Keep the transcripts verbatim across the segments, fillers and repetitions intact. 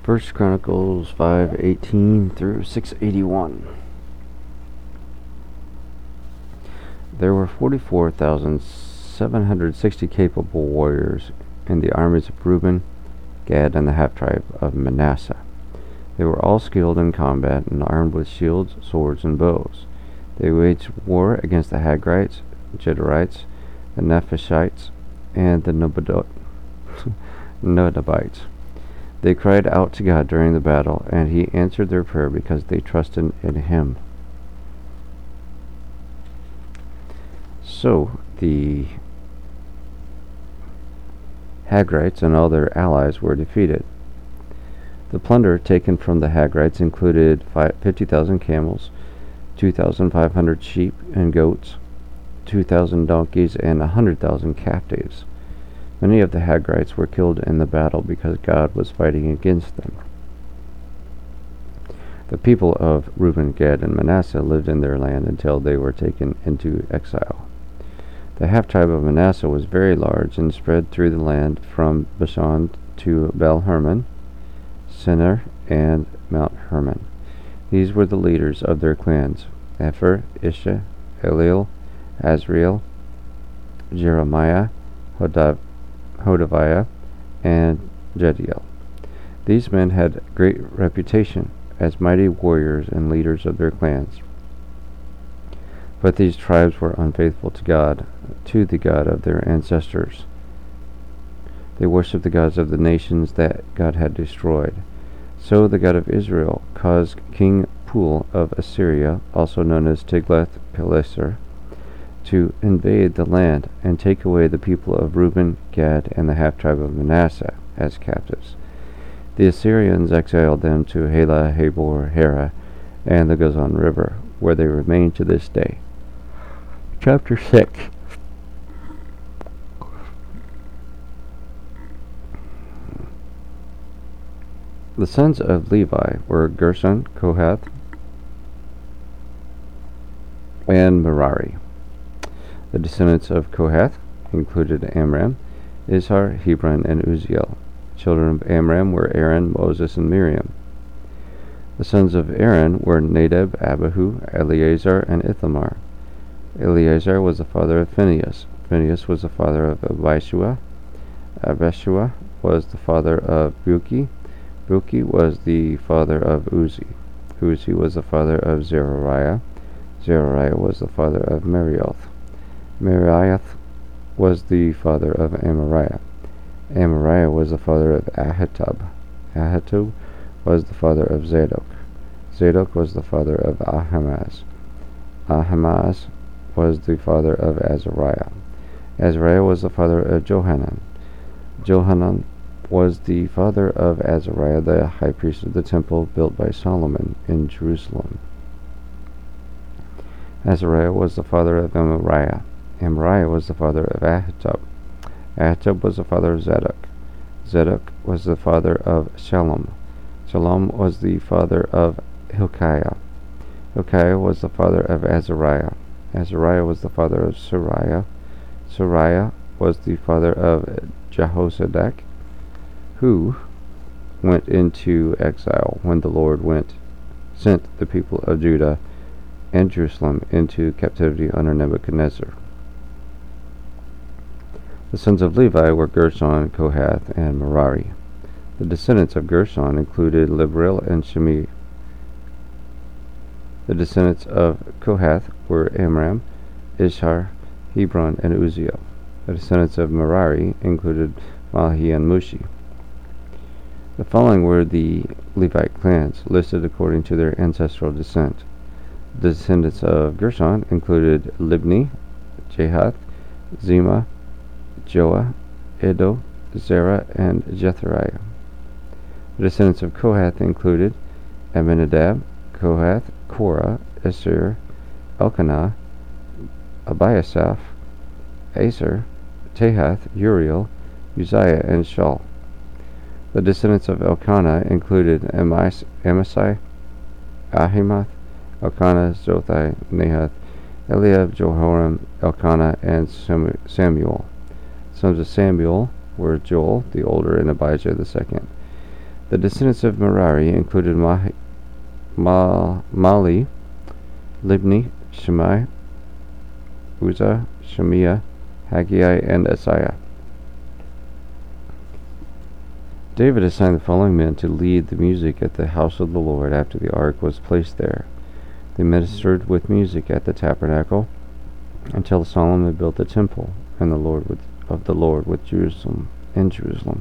First Chronicles five eighteen through six eighty-one. There were forty-four thousand seven hundred sixty capable warriors in the armies of Reuben, Gad, and the half-tribe of Manasseh. They were all skilled in combat and armed with shields, swords, and bows. They waged war against the Hagrites, Jederites, the Nephishites, and the Nodabites. They cried out to God during the battle, and he answered their prayer because they trusted in him. So the Hagrites and all their allies were defeated. The plunder taken from the Hagrites included fifty thousand camels, two thousand five hundred sheep and goats, two thousand donkeys, and one hundred thousand captives. Many of the Hagrites were killed in the battle because God was fighting against them. The people of Reuben, Gad, and Manasseh lived in their land until they were taken into exile. The half-tribe of Manasseh was very large and spread through the land from Bashan to Baal-Hermon, Sinner, and Mount Hermon. These were the leaders of their clans: Epher, Isha, Eliel, Azriel, Jeremiah, Hodav, Hodaviah, and Jediel. These men had great reputation as mighty warriors and leaders of their clans. But these tribes were unfaithful to God, to the God of their ancestors. They worshipped the gods of the nations that God had destroyed. So the God of Israel caused King Pul of Assyria, also known as Tiglath-Pileser, to invade the land and take away the people of Reuben, Gad, and the half-tribe of Manasseh as captives. The Assyrians exiled them to Halah, Habor, Hara, and the Gozan River, where they remain to this day. Chapter six. The sons of Levi were Gershon, Kohath, and Merari. The descendants of Kohath included Amram, Izhar, Hebron, and Uzziel. Children of Amram were Aaron, Moses, and Miriam. The sons of Aaron were Nadab, Abihu, Eleazar, and Ithamar. Eleazar was the father of Phinehas. Phinehas was the father of Abishua. Abishua was the father of Buki. Buki was the father of Uzi. Uzi was the father of Zerariah. Zerariah was the father of Merioth. Merioth was the father of Amariah. Amariah was the father of Ahitub. Ahitub was the father of Zadok. Zadok was the father of Ahimaaz. Ahimaaz was the father of Azariah. Azariah was the father of Johanan. Johanan was the father of Azariah, the high priest of the temple built by Solomon in Jerusalem. Azariah was the father of Amariah. Amariah was the father of Ahitub. Ahitub was the father of Zadok. Zadok was the father of Shalom. Shalom was the father of Hilkiah. Hilkiah was the father of Azariah. Azariah was the father of Sariah. Sariah was the father of Jehozadak, who went into exile when the Lord went sent the people of Judah and Jerusalem into captivity under Nebuchadnezzar. The sons of Levi were Gershon, Kohath, and Merari. The descendants of Gershon included Libril and Shimei. The descendants of Kohath were Amram, Ishar, Hebron, and Uzziel. The descendants of Merari included Mahli and Mushi. The following were the Levite clans, listed according to their ancestral descent. The descendants of Gershon included Libni, Jahath, Zima, Joah, Edo, Zerah, and Jetheriah. The descendants of Kohath included Aminadab, Kohath, Korah, Esir, Elkanah, Abiasaph, Aser, Tahath, Uriel, Uzziah, and Shaul. The descendants of Elkanah included Amis- Amasai, Ahimath, Elkanah, Zothai, Nahath, Eliab, Jehoram, Elkanah, and Samuel. Sons of Samuel were Joel the older and Abijah the second. The descendants of Merari included Mah- Ma- Mali, Libni, Shimei, Uzzah, Shemiah, Haggai, and Isaiah. David assigned the following men to lead the music at the house of the Lord after the ark was placed there. They ministered with music at the tabernacle until Solomon built the temple and the Lord with, of the Lord with Jerusalem in Jerusalem.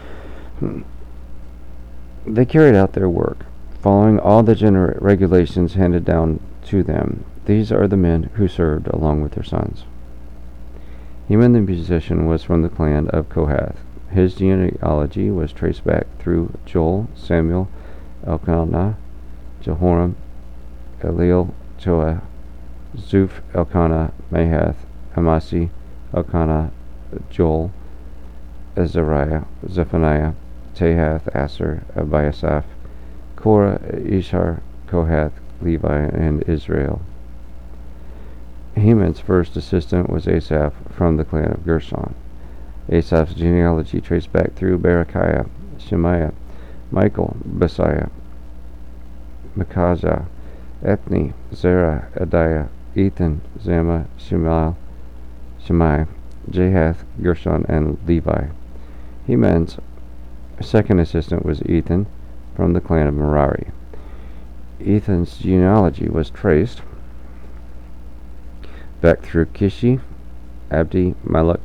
They carried out their work, following all the gener- regulations handed down to them. These are the men who served along with their sons. Heman the musician was from the clan of Kohath. His genealogy was traced back through Joel, Samuel, Elkanah, Jehoram, Eliel, Joah, Zuph, Elkanah, Mahath, Amasi, Elkanah, Joel, Azariah, Zephaniah, Tahath, Aser, Abiasaph, Korah, Ishar, Kohath, Levi, and Israel. Heman's first assistant was Asaph from the clan of Gershon. Asaph's genealogy traced back through Berechiah, Shemaiah, Michael, Basiah, Micajah, Ethni, Zerah, Adiah, Ethan, Zama, Shemal, Shemai, Jahath, Gershon, and Levi. Heman's second assistant was Ethan from the clan of Merari. Ethan's genealogy was traced back through Kishi, Abdi, Malach,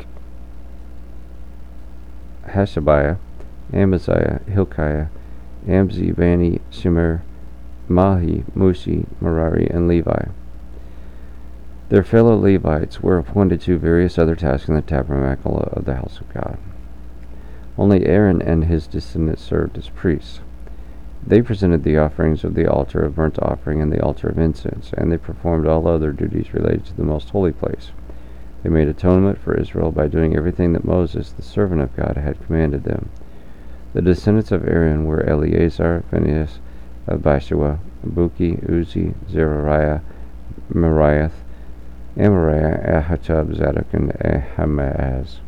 Hashabiah, Amaziah, Hilkiah, Amzi, Bani, Shemer, Mahi, Mushi, Merari, and Levi. Their fellow Levites were appointed to various other tasks in the tabernacle of the house of God. Only Aaron and his descendants served as priests. They presented the offerings of the altar of burnt offering and the altar of incense, and they performed all other duties related to the most holy place. They made atonement for Israel by doing everything that Moses, the servant of God, had commanded them. The descendants of Aaron were Eleazar, Phinehas, Abishua, Buki, Uzi, Zerariah, Meriath, Amariah, Ahitub, Zadok, and Ahimaaz.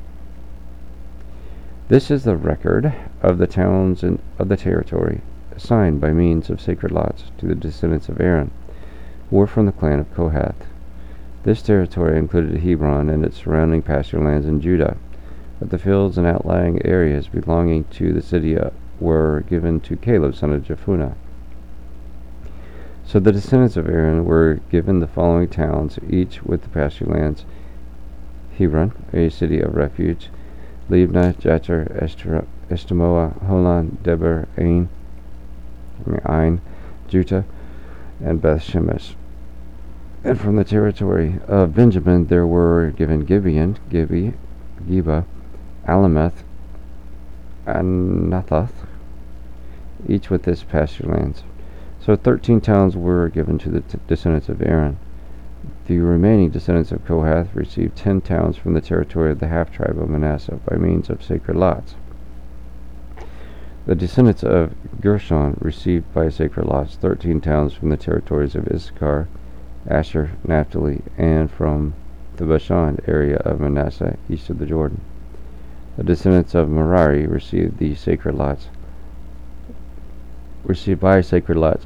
This is the record of the towns and of the territory assigned by means of sacred lots to the descendants of Aaron, who were from the clan of Kohath. This territory included Hebron and its surrounding pasture lands in Judah, but the fields and outlying areas belonging to the city were given to Caleb, son of Jephunneh. So the descendants of Aaron were given the following towns, each with the pasture lands: Hebron, a city of refuge; Libnah, Jatzer, Eshtemoa, Holon, Deber, Ain, Ain, Juttah, and Beth Shemesh. And from the territory of Benjamin there were given Gibeon, Gibe, Geba, Alameth, and Nathoth, each with its pasture lands. So thirteen towns were given to the t- descendants of Aaron. The remaining descendants of Kohath received ten towns from the territory of the half-tribe of Manasseh by means of sacred lots. The descendants of Gershon received by sacred lots thirteen towns from the territories of Issachar, Asher, Naphtali, and from the Bashan area of Manasseh east of the Jordan. The descendants of Merari received the sacred lots, received by sacred lots.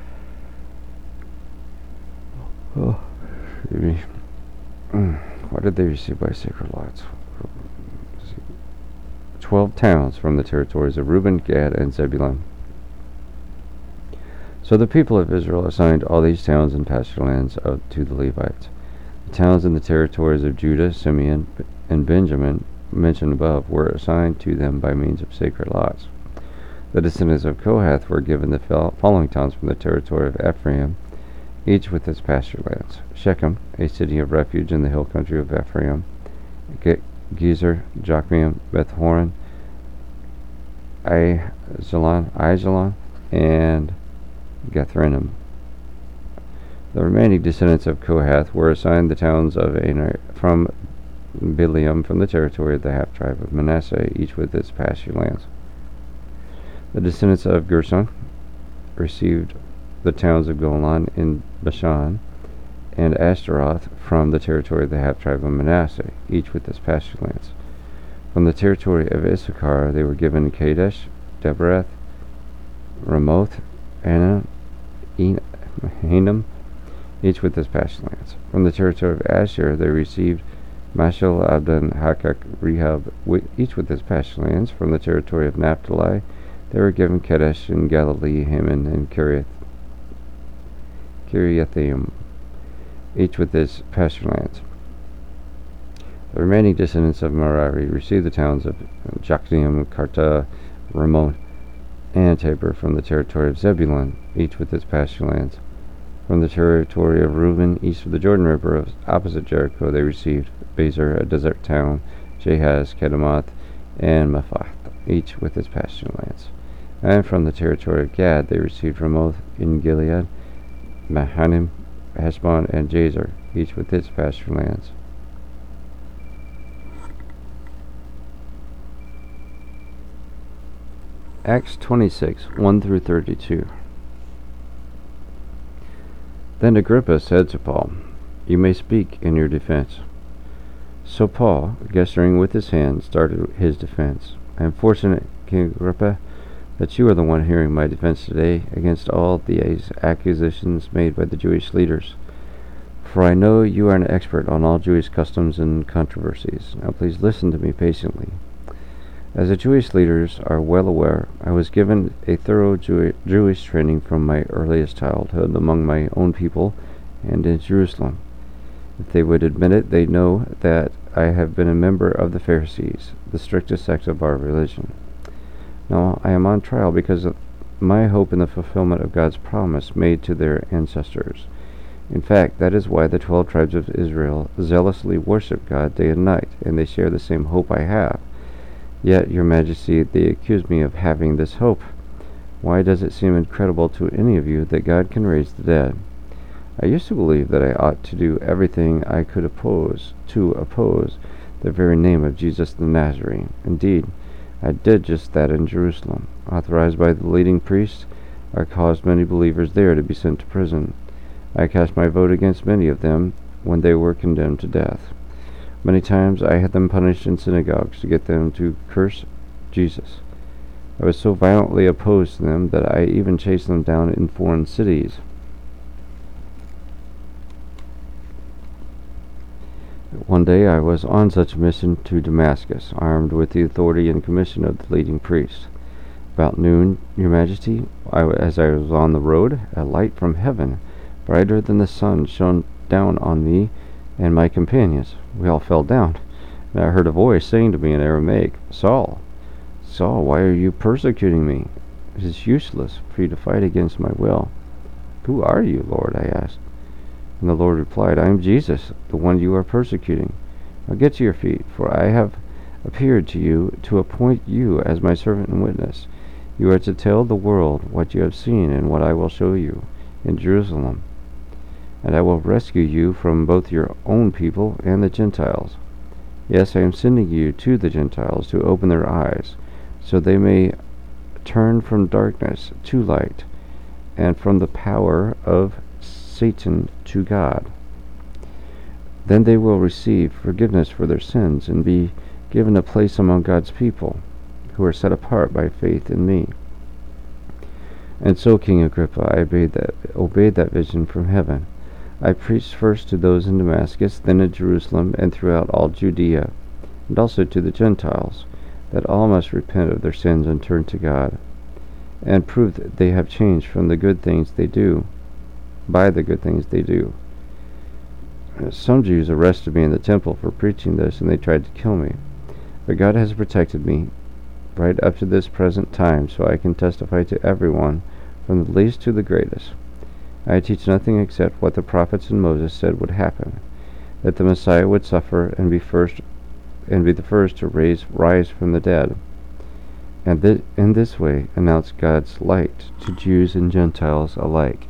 Oh, excuse me. What did they receive by sacred lots? Twelve towns from the territories of Reuben, Gad, and Zebulun. So the people of Israel assigned all these towns and pasture lands of, to the Levites. The towns in the territories of Judah, Simeon, and Benjamin, mentioned above, were assigned to them by means of sacred lots. The descendants of Kohath were given the following towns from the territory of Ephraim, each with its pasture lands: Shechem, a city of refuge in the hill country of Ephraim; Ge- Gezer, Jokmeam, Beth Horon, Aijalon, Aijalon, and Gathrenim. The remaining descendants of Kohath were assigned the towns of Anar from Bileam from the territory of the half-tribe of Manasseh, each with its pasture lands. The descendants of Gershon received the towns of Golan in Bashan and Ashtaroth from the territory of the half-tribe of Manasseh, each with its pasture lands. From the territory of Issachar they were given Kadesh, Debereth, Ramoth, Anna, Hanam, each with its pasture lands. From the territory of Asher they received Mashal, Abdon, Hakak, Rehab, each with its pasture lands. From the territory of Naphtali they were given Kadesh in Galilee, Haman, and Kiriath, Kiriathaim, each with its pasture lands. The remaining descendants of Merari received the towns of Jokneam, Karta, Ramon, and Tabor from the territory of Zebulun, each with its pasture lands. From the territory of Reuben, east of the Jordan River, opposite Jericho, they received Bezer, a desert town, Jahaz, Kedemoth, and Mephath, each with its pasture lands. And from the territory of Gad, they received Ramoth in Gilead, Mahanaim, Heshbon, and Jazer, each with its pasture lands. Acts twenty-six, one through thirty-two. Then Agrippa said to Paul, "You may speak in your defense." So Paul, gesturing with his hand, started his defense. "I am fortunate, King Agrippa, that you are the one hearing my defense today against all these accusations made by the Jewish leaders. For I know you are an expert on all Jewish customs and controversies. Now please listen to me patiently. As the Jewish leaders are well aware, I was given a thorough Jew- Jewish training from my earliest childhood among my own people and in Jerusalem. If they would admit it, they know that I have been a member of the Pharisees, the strictest sect of our religion. Now I am on trial because of my hope in the fulfillment of God's promise made to their ancestors. In fact, that is why the twelve tribes of Israel zealously worship God day and night, and they share the same hope I have. Yet, Your Majesty, they accuse me of having this hope. Why does it seem incredible to any of you that God can raise the dead? I used to believe that I ought to do everything I could oppose to oppose the very name of Jesus the Nazarene. Indeed, I did just that in Jerusalem. Authorized by the leading priests, I caused many believers there to be sent to prison. I cast my vote against many of them when they were condemned to death. Many times I had them punished in synagogues to get them to curse Jesus. I was so violently opposed to them that I even chased them down in foreign cities. One day I was on such a mission to Damascus, armed with the authority and commission of the leading priests. About noon, Your Majesty, I, as I was on the road, a light from heaven, brighter than the sun, shone down on me and my companions. We all fell down, and I heard a voice saying to me in Aramaic, "Saul, Saul, why are you persecuting me? It is useless for you to fight against my will." "Who are you, Lord?" I asked. And the Lord replied, "I am Jesus, the one you are persecuting. Now get to your feet, for I have appeared to you to appoint you as my servant and witness. You are to tell the world what you have seen and what I will show you in Jerusalem. And I will rescue you from both your own people and the Gentiles. Yes, I am sending you to the Gentiles to open their eyes, so they may turn from darkness to light, and from the power of Satan to God. Then they will receive forgiveness for their sins and be given a place among God's people, who are set apart by faith in me." And so, King Agrippa, I obeyed that, obeyed that vision from heaven. I preached first to those in Damascus, then in Jerusalem, and throughout all Judea, and also to the Gentiles, that all must repent of their sins and turn to God, and prove that they have changed from the good things they do, by the good things they do. Some Jews arrested me in the temple for preaching this, and they tried to kill me. But God has protected me right up to this present time, so I can testify to everyone, from the least to the greatest. I teach nothing except what the prophets and Moses said would happen, that the Messiah would suffer and be first and be the first to raise rise from the dead, and th- in this way announce God's light to Jews and Gentiles alike.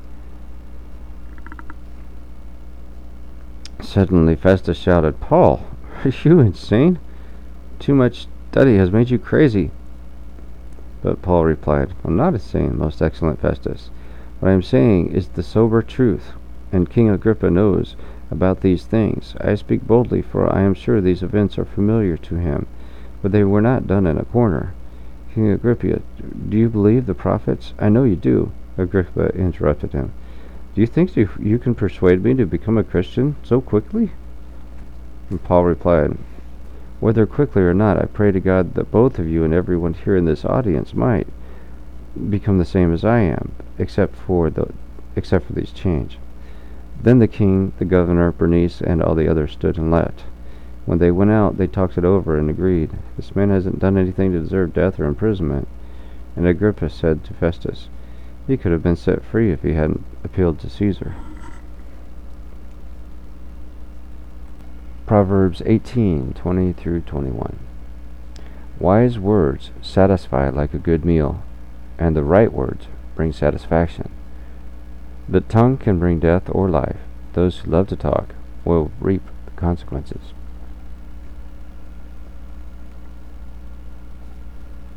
Suddenly Festus shouted, "Paul, are you insane? Too much study has made you crazy." But Paul replied, "I'm not insane, most excellent Festus. What I am saying is the sober truth, and King Agrippa knows about these things. I speak boldly, for I am sure these events are familiar to him, but they were not done in a corner. King Agrippa, do you believe the prophets? I know you do. Agrippa interrupted him. Do you think you, you can persuade me to become a Christian so quickly? And Paul replied, whether quickly or not, I pray to God that both of you and everyone here in this audience might become the same as I am, except for the except for these change. Then the king, the governor, Bernice, and all the others stood and left. When they went out, they talked it over and agreed, this man hasn't done anything to deserve death or imprisonment. And Agrippa said to Festus, he could have been set free if he hadn't appealed to Caesar. Proverbs eighteen, twenty through twenty-one. Wise words satisfy like a good meal, and the right words bring satisfaction. The tongue can bring death or life. Those who love to talk will reap the consequences.